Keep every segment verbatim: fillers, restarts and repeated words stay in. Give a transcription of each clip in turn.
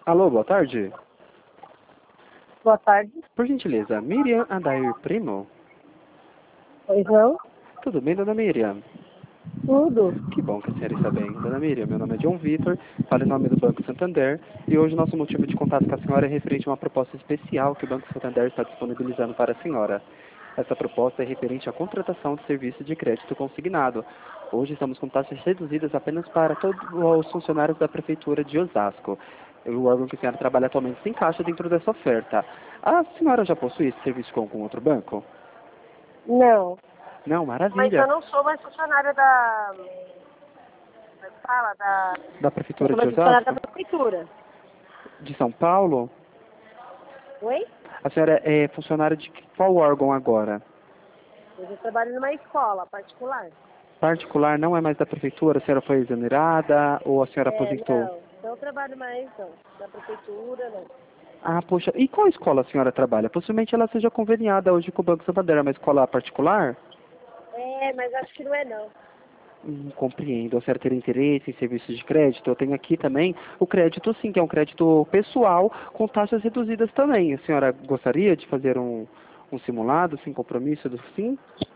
Alô, boa tarde. Boa tarde. Por gentileza, Miriam Adair Primo? Pois não? Tudo bem, dona Miriam? Tudo. Que bom que a senhora está bem. Dona Miriam, meu nome é John Vitor, falo em nome do Banco Santander, e hoje nosso motivo de contato com a senhora é referente a uma proposta especial que o Banco Santander está disponibilizando para a senhora. Essa proposta é referente à contratação de serviço de crédito consignado. Hoje estamos com taxas reduzidas apenas para todos os funcionários da Prefeitura de Osasco. O órgão que a senhora trabalha atualmente se encaixa dentro dessa oferta. A senhora já possui esse serviço com algum outro banco? Não. Não, Mas maravilha. eu não sou mais funcionária da... Como é que fala? Da... Da Eu Prefeitura sou de mais funcionária da Osasco? prefeitura. De São Paulo? Oi? A senhora é funcionária de qual órgão agora? Eu trabalho numa escola particular. Particular, não é mais da Prefeitura? A senhora foi exonerada ou a senhora É, aposentou? não. Não trabalho mais, não. Da prefeitura, não. Ah, poxa, e qual escola a senhora trabalha? Possivelmente ela seja conveniada hoje com o Banco Santander, é uma escola particular? É, mas acho que não é, não. Hum, compreendo. A senhora teria interesse em serviços de crédito? Eu tenho aqui também o crédito, sim, que é um crédito pessoal com taxas reduzidas também. A senhora gostaria de fazer um, um simulado, sem compromisso do sim?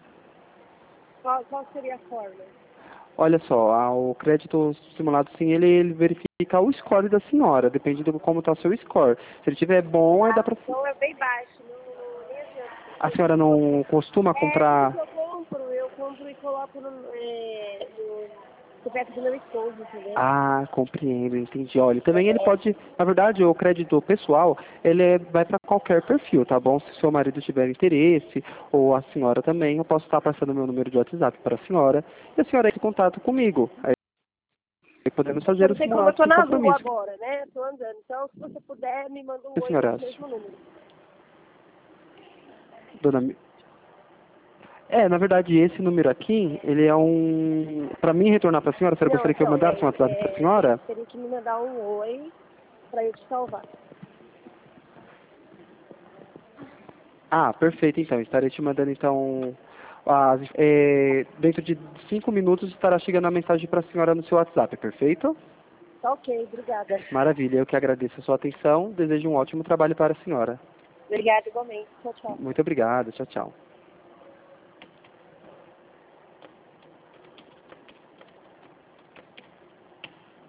Qual, qual seria a forma? Olha só, a- o crédito simulado, sim, ele, ele verifica o score da senhora, depende de como está o seu score. Se ele tiver bom, aí dá Ah, para... então é bem baixo. Não, não, nem adianta. A senhora não costuma É, tudo que comprar... eu compro, eu compro e coloco no, é, no, no perto do meu esposo, entendeu? Ah, compreendo, entendi. Olha, também ele pode, na verdade, o crédito pessoal, ele é- vai para qualquer perfil, tá bom? Se o seu marido tiver interesse, ou a senhora também, eu posso estar passando meu número de WhatsApp para a senhora, e a senhora entra em contato comigo. Aí podemos Eu fazer o não sei como eu simulado tô sem na rua compromisso. agora, né? Tô andando. Então, se você puder, me manda O um que a oi senhora nesse acha? mesmo número. Dona Mi- É, na verdade, esse número aqui, ele é um... Para mim retornar para a senhora, a senhora Não, gostaria que eu então, é, mandasse um WhatsApp para a é, você senhora? teria que me mandar um oi pra eu te salvar. Ah, perfeito, então. Estarei te mandando, então... As, é, dentro de cinco minutos estará chegando a mensagem para a senhora no seu WhatsApp, perfeito? Tá ok, obrigada. Maravilha, eu que agradeço a sua atenção. Desejo um ótimo trabalho para a senhora. Obrigada igualmente. Tchau, tchau. Muito obrigado, tchau, tchau.